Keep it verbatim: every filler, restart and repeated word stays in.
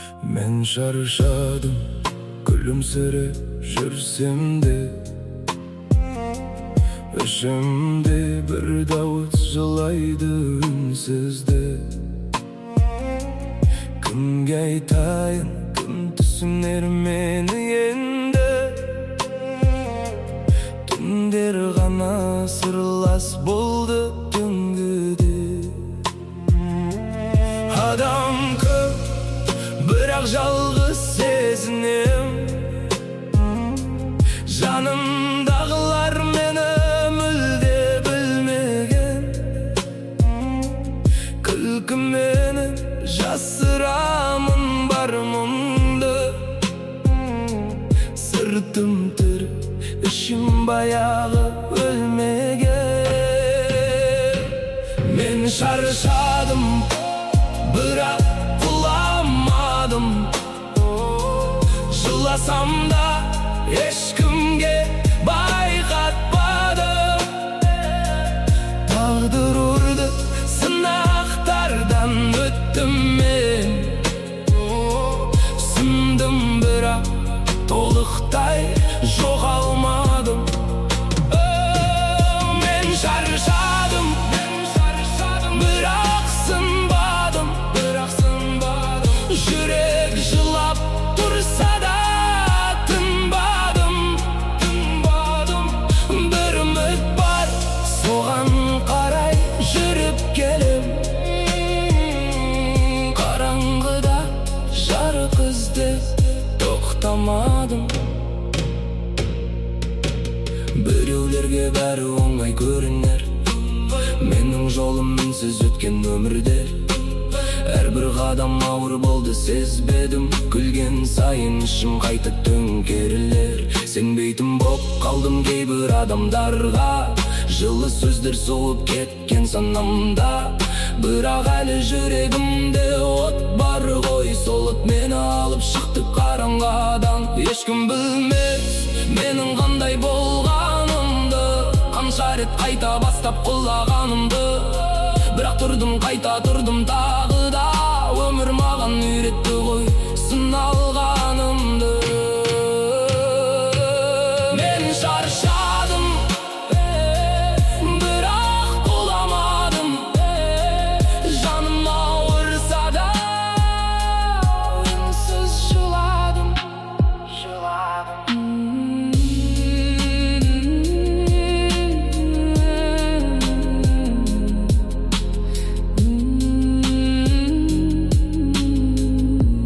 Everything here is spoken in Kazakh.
Мен шаршадым, күлімсіреп жүрсем де, ішімде бір дауыс жылайды үнсізді. Кімге айтайын, кім түсінер мені енді? Түндер ғана сырлас болды түнгіде. Адам көп, бірақ жалғыз сезінем. Жанымдағылар мені мүлде білмеген. Күлкіменен жасырамын бар мұңды. Сыртым тірі, ішім баяғы өлмеген. Мен шаршадым, бірақ құламадым. Жыласам да ешкімге байқатпадым. Тағдыр ұрды, сынақтардан өттім мен. Сындым, бірақ толықтай жоғалмадым. Мен шаршадым, бірақ сынбадым. Жүрек жылап тұрса да тынбадым. Бір үміт бар, соған қарай жүріп келем. Қараңғыда жарық іздеп тоқтамадым. Біреулерге бәрі оңай көрінер, менің жолым үнсіз өткен өмірде. Әрбір қадам ауыр болды, сезбедім. Күлген сайын ішім қайта төңкерілер. Сенбейтін боп қалдым кейбір адамдарға. Жылы сөздер соғып кеткен санамда. Бірақ әлі жүрегімде от бар ғой. Сол от мені алып шықты қараңғыдан. Ешкім білмес менің қандай болғанымды, қанша рет қайта бастап құлағанымды. Бірақ тұрдым, қайта тұрдым тағы.